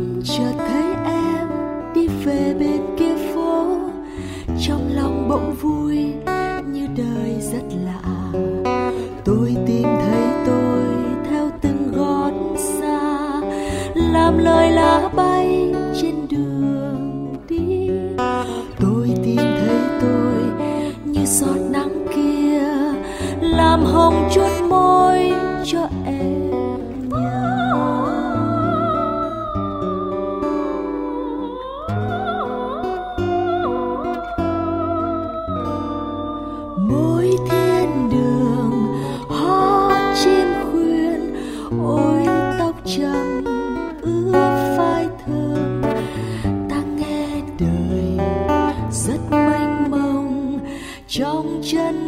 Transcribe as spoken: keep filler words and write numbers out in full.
chợt thấy em đi về bên kia phố, trong lòng bỗng vui như đời rất lạ. Tôi tìm thấy tôi theo từng gót xa, làm lời lá bay trên đường đi. Tôi tìm thấy tôi như giọt nắng kia, làm hồng chốt môi cho em nhớ. Mỗi thiên đường hót chim khuyên, ôi tóc trắng ướt phai thơm. Ta nghe đời rất mênh mông trong chân